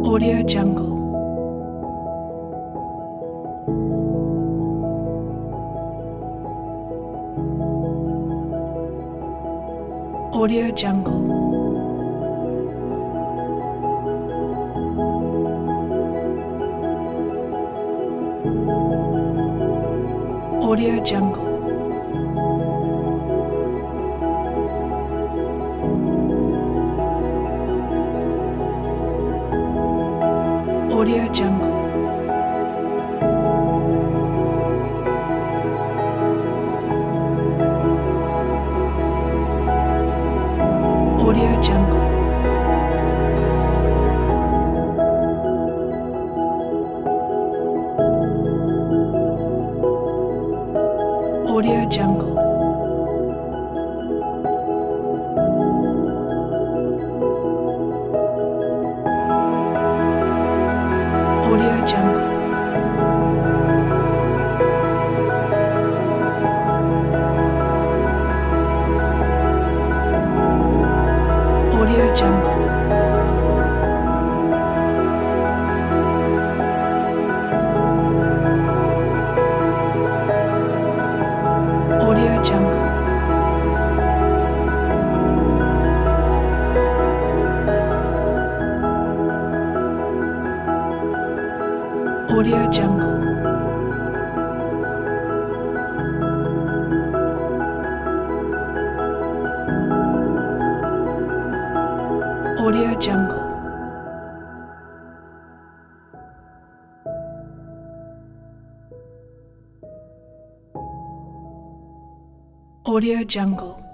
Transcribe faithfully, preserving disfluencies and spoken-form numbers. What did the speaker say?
Audio Jungle. Audio Jungle. Audio Jungle. Audio Jungle. Audio Jungle. Audio Jungle. Audio Jungle. Audio Jungle. Audio Jungle. Audio Jungle. Audio Jungle. Audio Jungle.